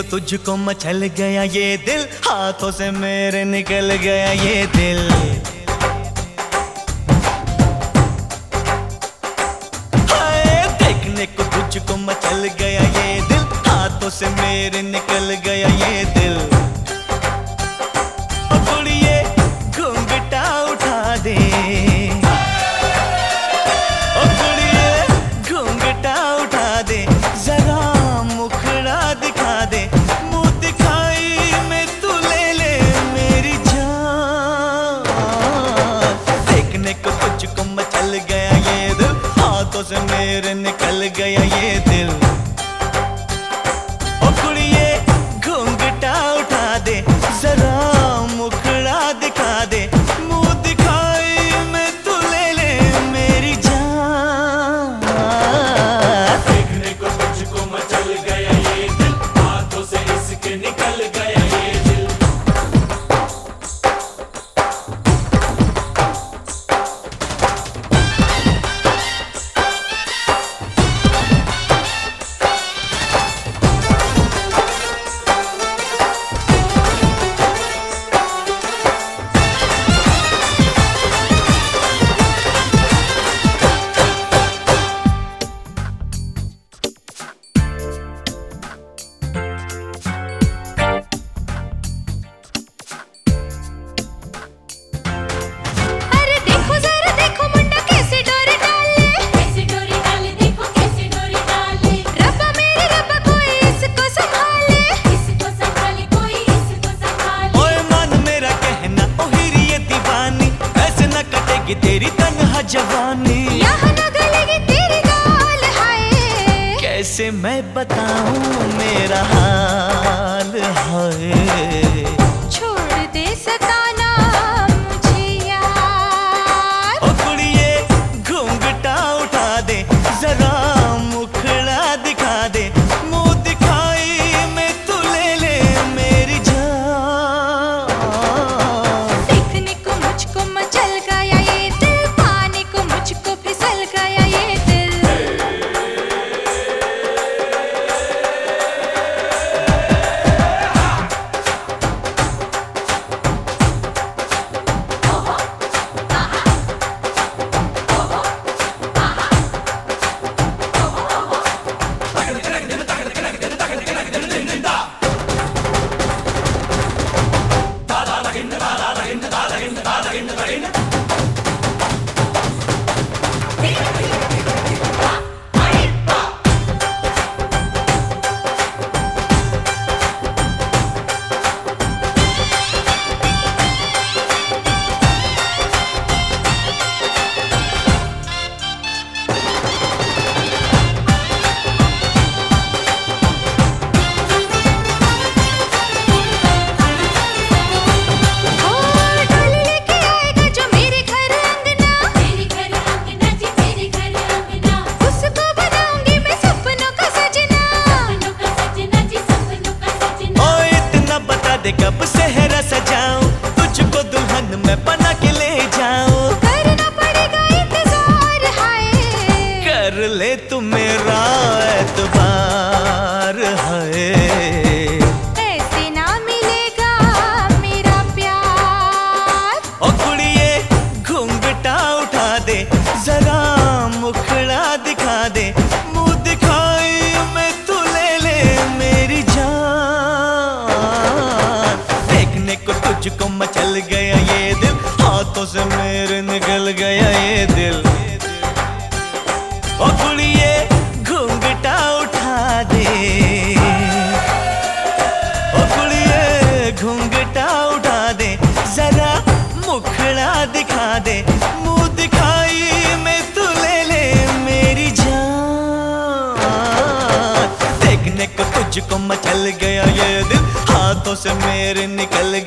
तुझको मचल गया ये दिल, हाथों से मेरे निकल गया ये दिल। हाय देखने को तुझको मचल गया ये दिल, हाथों से मेरे निकल गया ये दिल। ओ कुड़िए घूंघटा उठा दे, ओ कुड़िए घूंघटा उठा दे, जरा मुखड़ा दिखा दे, मुंह दिखाई में तू ले ले मेरी जान। देखने को तुझको मचल गया ये दिल, हाथों से मेरे निकल गया ये दिल। ओ कुड़िए घूंघटा उठा दे, जरा मुखड़ा दिखा दे, मुंह दिखाई में तू ले ले मेरी जान। देखने को तुझको मचल गया ये दिल, हाथों से इसके निकल गया ये दिल। तेरी तन्हा जवानी यहाँ न गलेगी तेरी गाल, हाय कैसे मैं बताऊं मेरा हाल है। छोड़ दे सताना मुझे यार। ओ कुड़िए घूंघटा उठा दे, जरा मुखड़ा दिखा दे, मुंह दिखाई में तू ले ले मेरी जान। देखने को मुझको मचल गया ये दिल, पाने को मुझको फिसल गया ये दिल। कब सेहरा सजाऊं, तुझको दुल्हन में बना के ले जाऊं। करना पड़ेगा इंतजार, हाय कर ले तू मेरा एतबार है। ऐसे ना मिलेगा मेरा प्यार। ओ कुड़िए घूंघटा उठा दे, जरा मुखड़ा दिखा दे, मुंह दिखाई में तू ले ले मेरी जान। देखने को तुझको मचल गया ये दिल, हाथों से मेरे निकल गया ये दिल। ओ कुड़िए घूंघटा उठा दे, ओ कुड़िए घूंघटा उठा दे, जरा मुखड़ा दिखा दे, मुंह दिखाई में तू ले ले मेरी जान। देखने को तुझको मचल गया ये दिल, हाथों से मेरे निकल